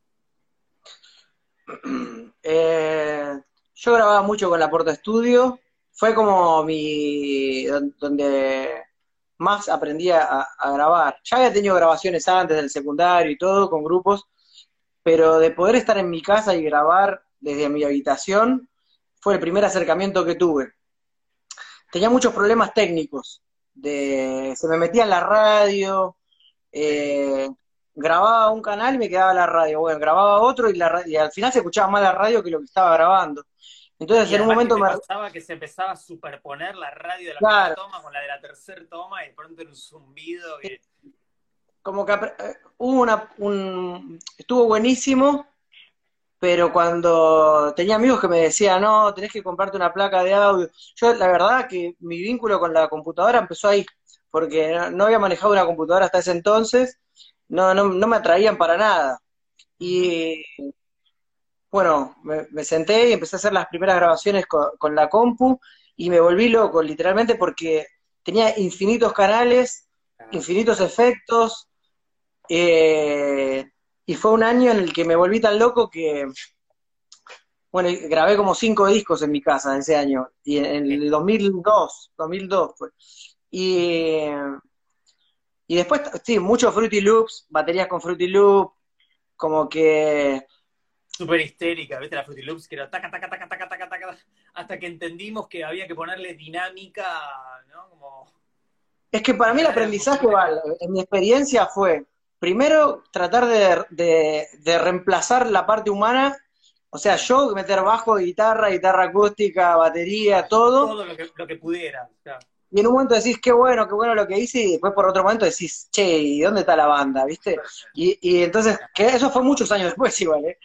Eh, yo grababa mucho con la Porta Estudio, fue como mi, donde más aprendí a, a grabar. Ya había tenido grabaciones antes del secundario y todo, con grupos, pero de poder estar en mi casa y grabar desde mi habitación fue el primer acercamiento que tuve. Tenía muchos problemas técnicos, de, se me metía en la radio, eh, grababa un canal y me quedaba la radio, bueno, grababa otro y, la, y al final se escuchaba más la radio que lo que estaba grabando. Entonces Y en un además momento que te me... pasaba que se empezaba a superponer la radio de la Claro, primera toma con la de la tercera toma y de pronto era un zumbido. Y... como que eh, hubo una, un, estuvo buenísimo, pero cuando tenía amigos que me decían, no, tenés que comprarte una placa de audio. Yo, la verdad, que mi vínculo con la computadora empezó ahí, porque no, no había manejado una computadora hasta ese entonces, no, no, no me atraían para nada. Y bueno, me, me senté y empecé a hacer las primeras grabaciones con, con la compu y me volví loco, literalmente, porque tenía infinitos canales, infinitos efectos, eh, y fue un año en el que me volví tan loco que, bueno, grabé como cinco discos en mi casa ese año, y en, en el dos mil dos, dos mil dos fue. Y, y después, sí, muchos Fruity Loops, baterías con Fruity Loop, como que... Súper histérica, ¿viste? La Fruity Loops que era taca, taca, taca, taca, taca, taca, hasta que entendimos que había que ponerle dinámica, ¿no? Como... Es que para mí el aprendizaje, vale, en mi experiencia fue, primero, tratar de, de, de reemplazar la parte humana, o sea, yo meter bajo, guitarra, guitarra acústica, batería, todo, Todo lo que, lo que pudiera, claro. Y en un momento decís, qué bueno, qué bueno lo que hice, y después por otro momento decís, che, ¿y dónde está la banda? ¿Viste? Y, y entonces, que eso fue muchos años después igual, ¿eh?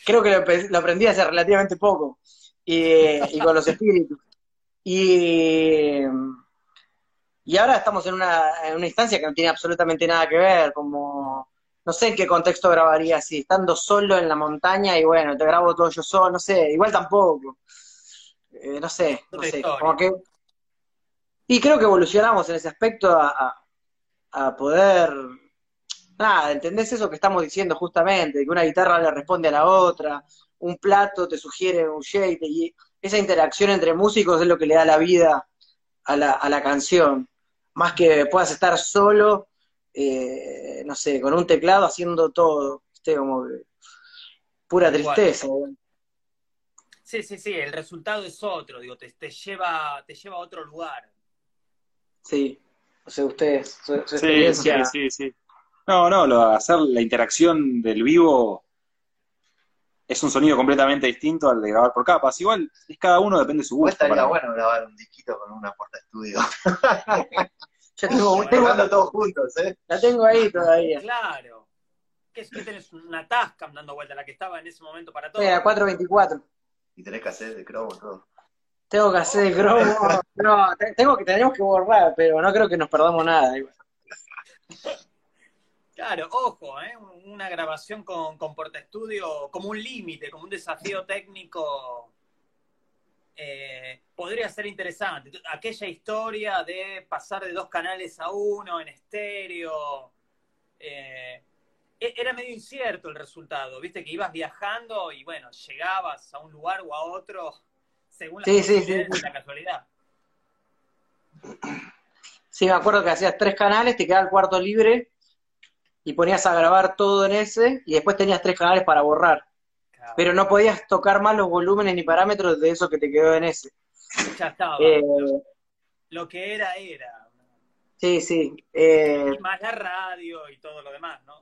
creo que lo, lo aprendí hace relativamente poco, y, y con los espíritus. Y, y ahora estamos en una, en una instancia que no tiene absolutamente nada que ver, como, no sé en qué contexto grabaría así, estando solo en la montaña y bueno, te grabo todo yo solo, no sé, igual tampoco, eh, no sé, no Otra sé, historia. como que, y creo que evolucionamos en ese aspecto a, a, a poder, nada, ¿entendés eso que estamos diciendo justamente? Que una guitarra le responde a la otra, un plato te sugiere un shake, y esa interacción entre músicos es lo que le da la vida a la, a la canción, más que puedas estar solo, eh, no sé, con un teclado haciendo todo, ¿viste? Como que pura Tal cual. tristeza. ¿eh? Sí, sí, sí, el resultado es otro, digo, te, te lleva, te lleva a otro lugar. Sí, o sea, ustedes, su, su Sí, experiencia. sí, sí, sí. No, no, lo, hacer la interacción del vivo es un sonido completamente distinto al de grabar por capas. Igual es cada uno, depende de su Pues gusto. estaría Para mí. bueno grabar un disquito con una porta estudio. Yo tengo, Bueno, tengo- Tocando todos juntos, ¿eh? la tengo ahí todavía. claro. ¿Qué es que tenés una Tascam dando vuelta, la que estaba en ese momento para todo? Mira, cuatro veinticuatro. Y tenés que hacer de cromo todo. Tengo que hacer el cromo. No, te- tengo que, tenemos que borrar, pero no creo que nos perdamos nada. igual. Claro, ojo, ¿eh? Una grabación con, con portaestudio como un límite, como un desafío técnico, eh, podría ser interesante. Aquella historia de pasar de dos canales a uno en estéreo, eh, era medio incierto el resultado, viste que ibas viajando y bueno, llegabas a un lugar o a otro según las Sí, sí, sí. posibilidades y la casualidad. Sí, me acuerdo que hacías tres canales, te quedaba el cuarto libre y ponías a grabar todo en ese y después tenías tres canales para borrar. Claro, Pero no podías tocar más los volúmenes ni parámetros de eso que te quedó en ese. ya estaba. Eh, Lo, lo que era, era. sí, sí. Eh, Y más la radio y todo lo demás, ¿no?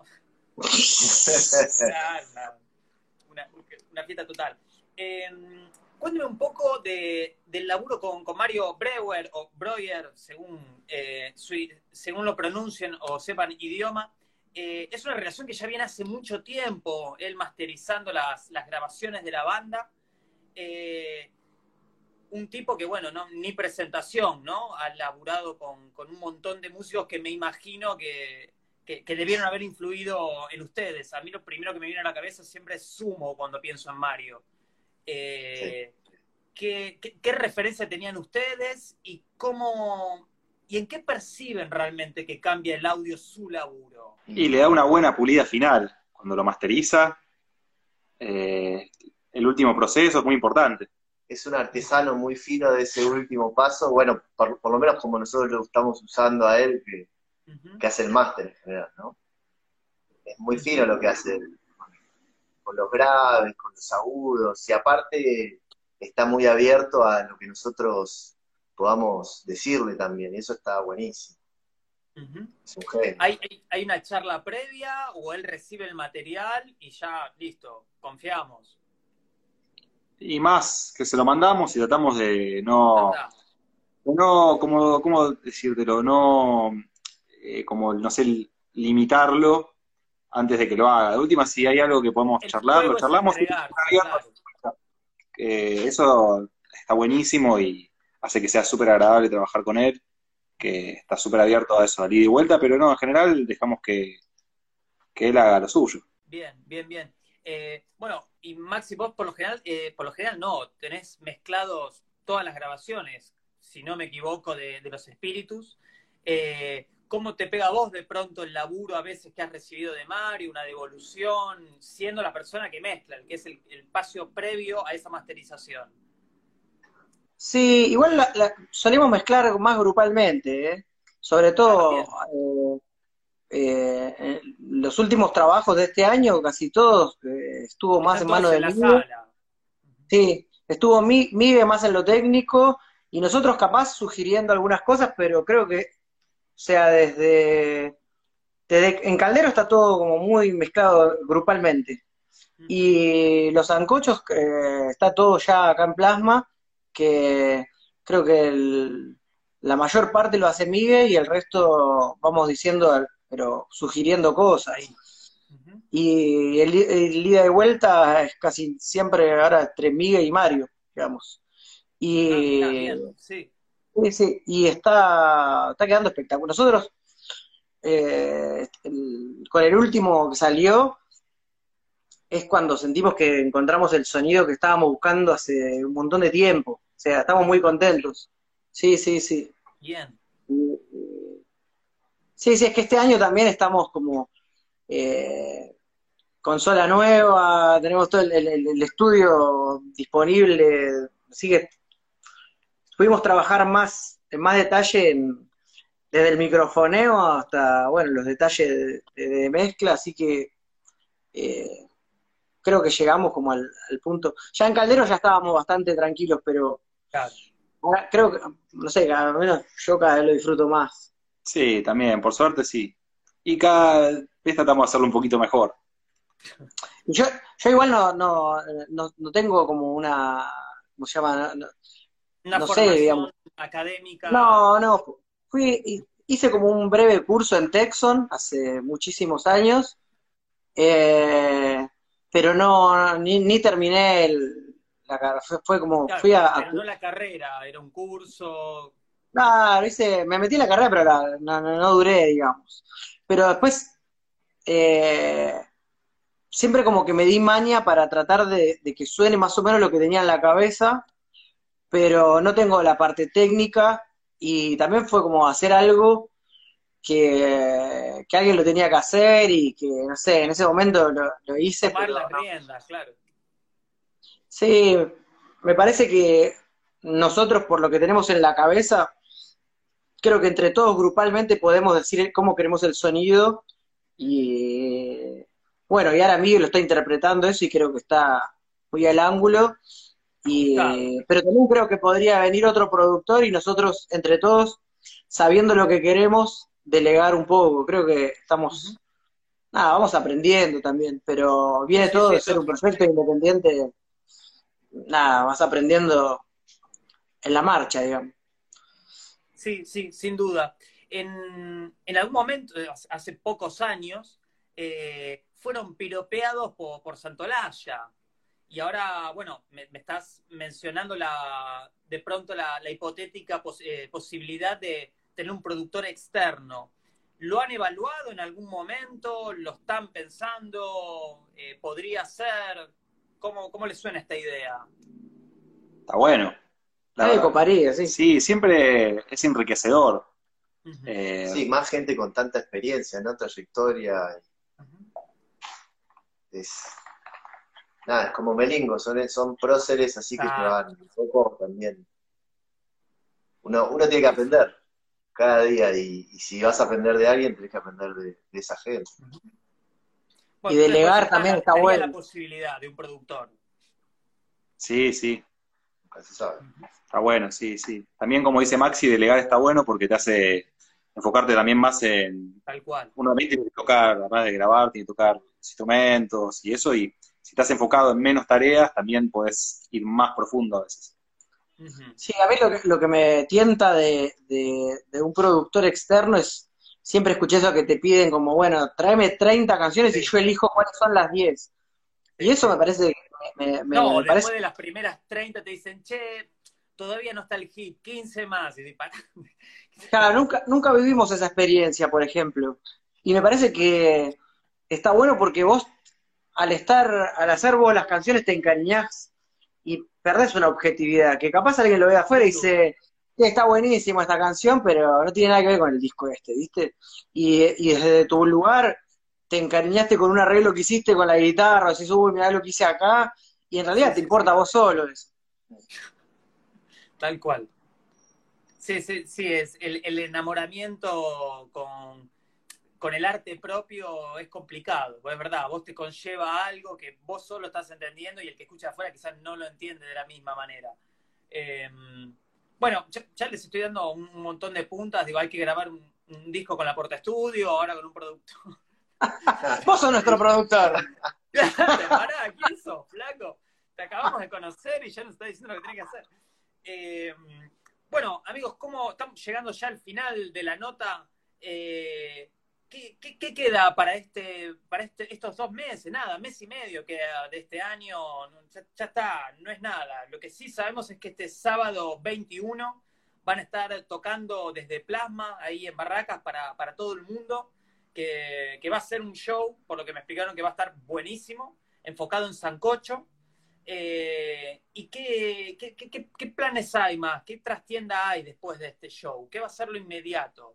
Claro, una, una fiesta total. Eh, cuéntame un poco de, del laburo con, con Mario Breuer o Breuer, según, eh, su, según lo pronuncien o sepan idioma. Eh, es una relación que ya viene hace mucho tiempo, él masterizando las, las grabaciones de la banda. Eh, un tipo que, bueno, no, ni presentación, ¿no? Ha laburado con, con un montón de músicos que me imagino que, que, que debieron haber influido en ustedes. A mí lo primero que me viene a la cabeza siempre es Sumo cuando pienso en Mario. Eh, sí. ¿qué, qué, ¿Qué referencia tenían ustedes y cómo y en qué perciben realmente que cambia el audio su laburo? Y le da una buena pulida final cuando lo masteriza. Eh, el último proceso es muy importante. Es un artesano muy fino de ese último paso, bueno, por, por lo menos como nosotros lo estamos usando a él, que, uh-huh. que hace el máster en general, ¿no? Es muy fino lo que hace él, con los graves, con los agudos, y aparte está muy abierto a lo que nosotros podamos decirle también, y eso está buenísimo. Uh-huh. Es un genio. ¿Hay, hay, ¿Hay una charla previa o él recibe el material y ya, listo, confiamos? Y más que se lo mandamos y tratamos de no, de no como, ¿cómo decírtelo? No, eh, como, no sé, limitarlo antes de que lo haga. De última, si hay algo que podemos el charlar, lo charlamos. Entregar, y claro. eh, eso está buenísimo y hace que sea súper agradable trabajar con él, que está súper abierto a eso, a ida y vuelta, pero no, en general dejamos que, que él haga lo suyo. Bien, bien, bien. Eh, bueno, y Maxi, vos por lo general, eh, por lo general no, tenés mezclados todas las grabaciones, si no me equivoco, de, de los espíritus. Eh, ¿Cómo te pega a vos de pronto el laburo a veces que has recibido de Mario, una devolución, siendo la persona que mezcla, el que es el, el paso previo a esa masterización? Sí, igual la, la, solemos mezclar más grupalmente, ¿eh? Sobre todo ah, eh, eh, los últimos trabajos de este año, casi todos, eh, estuvo Están más en manos de la Migue. Sala. Sí, estuvo Migue más en lo técnico y nosotros capaz sugiriendo algunas cosas, pero creo que, o sea, desde, desde en Caldero está todo como muy mezclado grupalmente. Uh-huh. Y los sancochos eh, está todo ya acá en Plasma, que creo que el, la mayor parte lo hace Migue y el resto vamos diciendo, pero sugiriendo cosas. Ahí. Uh-huh. Ujú. Y el, el ida y vuelta es casi siempre ahora entre Miguel y Mario, digamos. Ah, mirá, Y, bien, sí. sí, sí, y está, está quedando espectacular. Nosotros, eh, el- con el último que salió, es cuando sentimos que encontramos el sonido que estábamos buscando hace un montón de tiempo. O sea, estamos muy Mira, contentos. Sí, sí, sí. bien. Y- y- Sí, sí, es que este año también estamos como eh, consola nueva, tenemos todo el, el- el estudio disponible, así que pudimos trabajar más en más detalle en- desde el microfoneo hasta, bueno, los detalles de, de mezcla, así que eh, creo que llegamos como al, al punto. Ya en Caldero ya estábamos bastante tranquilos, pero Claro. ahora creo que, no sé, cada menos yo cada vez lo disfruto más. Sí, también, por suerte sí. Y cada vez tratamos de hacerlo un poquito mejor. Y Yo, yo igual no, no, no, no tengo como una, ¿cómo se llama? No, no- Una no sé, digamos. formación académica. No, no, fui, hice como un breve curso en Texon hace muchísimos años, eh, pero no, ni, ni terminé el, la carrera, fue, fue como, Claro, fui pero, a, a pero no la carrera, era un curso. no, hice, me metí en la carrera, pero la- no, no, no duré, digamos. Pero después, eh, siempre como que me di maña para tratar de, de que suene más o menos lo que tenía en la cabeza, pero no tengo la parte técnica y también fue como hacer algo que, que alguien lo tenía que hacer y que, no sé, en ese momento lo, lo hice, Tomar pero las no. riendas, claro. Sí, me parece que nosotros, por lo que tenemos en la cabeza, creo que entre todos grupalmente podemos decir cómo queremos el sonido y bueno, y ahora Miguel lo está interpretando eso y creo que está muy al ángulo. Ajustado. Y, pero también creo que podría venir otro productor y nosotros, entre todos, sabiendo lo que queremos, delegar un poco. Creo que Ujú. estamos, nada, vamos aprendiendo también, pero viene Sí, todo sí, de ser un lógico. proyecto independiente, nada, vas aprendiendo en la marcha, digamos. Sí, sí, sin duda. En, en algún momento, eh, hace pocos años, eh, fueron piropeados por, por Santolaya. Y ahora, bueno, me, me estás mencionando la, de pronto la, la hipotética pos, eh, posibilidad de tener un productor externo. ¿Lo han evaluado en algún momento? ¿Lo están pensando? Eh, ¿Podría ser? ¿Cómo, cómo les suena esta idea? Está bueno, la Eh, verdad. coparía, sí. Sí, siempre es enriquecedor. Ujú, Eh, Sí, más gente con tanta experiencia, ¿no? Trayectoria. ujú. Es, nada, es como Melingo, son, son próceres, así que Ah, llevan un poco también. Uno, uno tiene que aprender cada día y, y si vas a aprender de alguien, tenés que aprender de, de esa gente. Y bueno, entonces por eso delegar está también la, está estaría la bueno. posibilidad de un productor. sí, sí, Nunca se sabe. está bueno, sí, sí. También como dice Maxi, delegar está bueno porque te hace enfocarte también más en... Tal cual. Uno también tiene que tocar, además de grabar, tiene que tocar instrumentos y eso, y si estás enfocado en menos tareas, también podés ir más profundo a veces. Ujú. Sí, a mí lo que, lo que me tienta de, de, de un productor externo es, siempre escuché eso que te piden como, bueno, tráeme treinta canciones y Sí, yo elijo cuáles son las diez. Y sí, eso me sí. parece, me, me, No, me parece, después de las primeras treinta te dicen, che, todavía no está el hit, quince más. Y dispará. claro, nunca, nunca vivimos esa experiencia, por ejemplo. Y me parece que está bueno porque vos, al estar, al hacer vos las canciones, te encariñás y perdés una objetividad, que capaz alguien lo ve de afuera y Sin duda. dice, "Sí, está buenísima esta canción, pero no tiene nada que ver con el disco este, ¿viste? Y, y desde tu lugar te encariñaste con un arreglo que hiciste con la guitarra, decís, uy, mirá lo que hice acá, y en Sí, realidad te sí, importa sí. a vos solo eso. Tal cual. Sí, sí, sí, es el, el enamoramiento con, con el arte propio es complicado, pues es verdad, vos te conlleva algo que vos solo estás entendiendo y el que escucha afuera quizás no lo entiende de la misma manera. Eh, bueno, ya, ya, les estoy dando un montón de puntas, digo, hay que grabar un, un disco con la Porta Estudio, ahora con un productor. Vos sos nuestro productor. Pará, ¿quién sos, flaco? Te acabamos de conocer y ya nos está diciendo lo que tenés que hacer. Eh, bueno, amigos, ¿cómo estamos llegando ya al final de la nota? Eh, ¿qué, qué, qué queda para este, para este, estos dos meses? Nada, mes y medio queda de este año, ya, ya está, no es nada. Lo que sí sabemos es que este sábado veintiuno van a estar tocando desde Plasma, ahí en Barracas, para, para todo el mundo, que, que va a ser un show, por lo que me explicaron que va a estar buenísimo, enfocado en sancocho. Eh, ¿Y qué, qué, qué, qué planes hay más? ¿Qué trastienda hay después de este show? ¿Qué va a ser lo inmediato?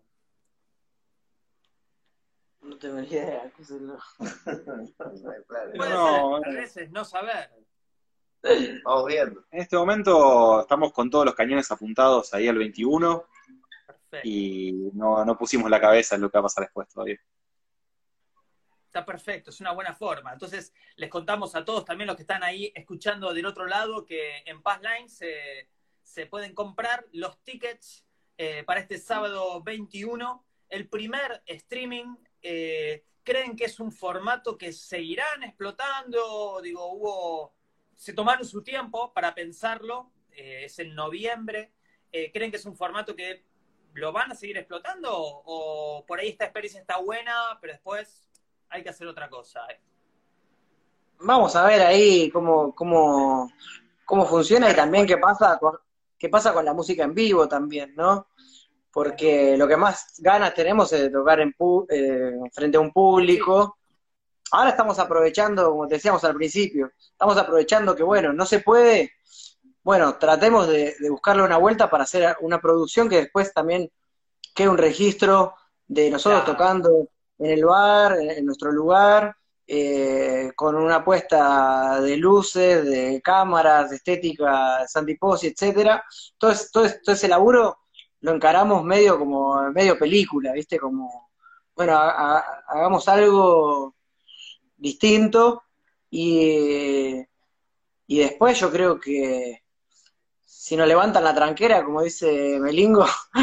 No tengo ni idea. ¿Qué es lo... Puede No, ser, a veces no saber. Vamos viendo. En este momento estamos con todos los cañones apuntados ahí al veintiuno Perfecto. y no, no pusimos la cabeza en lo que va a pasar después todavía. Está perfecto, es una buena forma. Entonces, les contamos a todos, también los que están ahí escuchando del otro lado, que en Passline se, se pueden comprar los tickets eh, para este sábado veintiuno. El primer streaming, eh, ¿creen que es un formato que seguirán explotando? Digo, hubo, se tomaron su tiempo para pensarlo, eh, es en noviembre. Eh, ¿Creen que es un formato que lo van a seguir explotando? ¿O por ahí esta experiencia está buena, pero después hay que hacer otra cosa? Eh? Vamos a ver ahí cómo, cómo, cómo funciona y también qué pasa, con, qué pasa con la música en vivo también, ¿no? Porque lo que más ganas tenemos es de tocar en pu eh, frente a un público. Ahora estamos aprovechando, como decíamos al principio, estamos aprovechando que, bueno, no se puede, bueno, tratemos de, de buscarle una vuelta para hacer una producción que después también quede un registro de nosotros Claro. tocando en el bar, en, en nuestro lugar, eh, con una puesta de luces, de cámaras, de estética, de Sandy Posi, etcétera. Todo, todo, todo ese laburo lo encaramos medio como medio película, ¿viste? Como, bueno, ha, ha, hagamos algo distinto y, y después yo creo que si nos levantan la tranquera, como dice Melingo,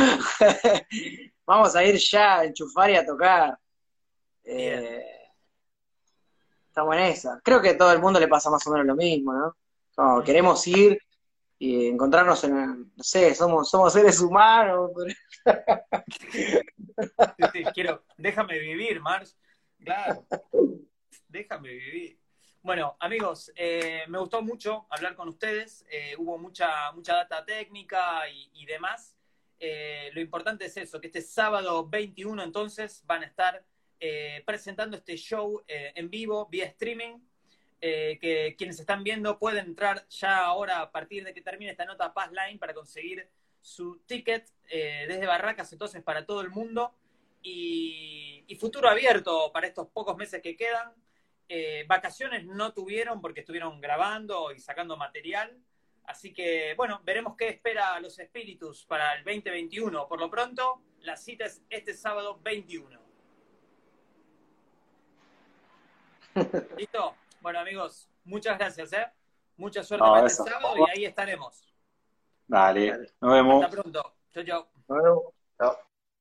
vamos a ir ya a enchufar y a tocar. Eh, estamos en esa. Creo que a todo el mundo le pasa más o menos lo mismo, ¿no? Como, mm. Queremos ir y encontrarnos en, no sé, somos, somos seres humanos. Sí, sí, quiero, déjame vivir, Mars. Claro, déjame vivir. Bueno, amigos, eh, me gustó mucho hablar con ustedes. Eh, hubo mucha, mucha data técnica y, y demás. Eh, lo importante es eso, que este sábado veintiuno entonces van a estar eh, presentando este show eh, en vivo, vía streaming. Eh, que quienes están viendo pueden entrar ya ahora a partir de que termine esta nota a Passline para conseguir su ticket eh, desde Barracas, entonces para todo el mundo. Y, y futuro abierto para estos pocos meses que quedan. Eh, vacaciones no tuvieron porque estuvieron grabando y sacando material. Así que, bueno, veremos qué espera a los espíritus para el veinte veintiuno. Por lo pronto, la cita es este sábado veintiuno. ¿Listo? Bueno, amigos, muchas gracias, ¿eh? Mucha suerte No, para eso. este sábado y ahí estaremos. Dale, nos vemos. Hasta pronto. Chau, chau. Bueno, Chao.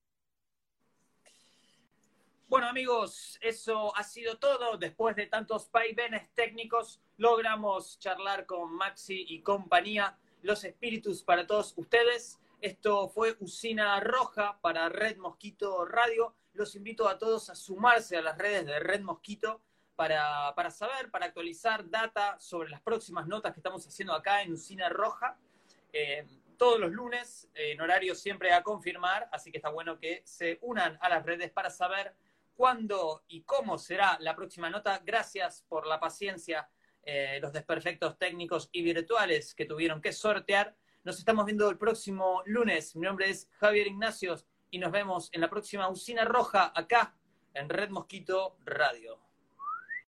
Bueno, amigos, eso ha sido todo. Después de tantos vaivenes técnicos, logramos charlar con Maxi y compañía, los espíritus para todos ustedes. Esto fue Usina Roja para Red Mosquito Radio. Los invito a todos a sumarse a las redes de Red Mosquito para, para saber, para actualizar data sobre las próximas notas que estamos haciendo acá en Usina Roja. Eh, todos los lunes, en horario siempre a confirmar, así que está bueno que se unan a las redes para saber cuándo y cómo será la próxima nota. Gracias por la paciencia, eh, los desperfectos técnicos y virtuales que tuvieron que sortear. Nos estamos viendo el próximo lunes. Mi nombre es Javier Ignacios y nos vemos en la próxima Usina Roja acá en Red Mosquito Radio.